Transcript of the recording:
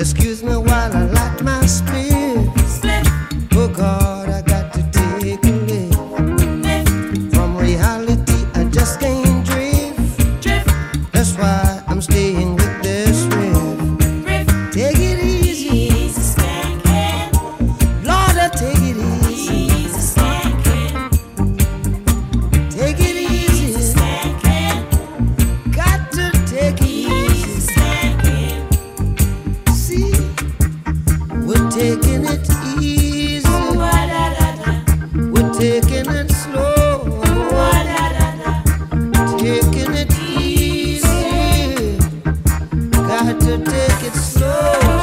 Excuse me while I light my spirit. Oh God, I got to take a lift. From reality, I just can't drift. That's why I'm staying with this riff. Take it easy, Lord, I take it easy. Take it easy, got to take it easy. See, we're taking it easy, we're taking it slow, taking it easy, got to take it slow.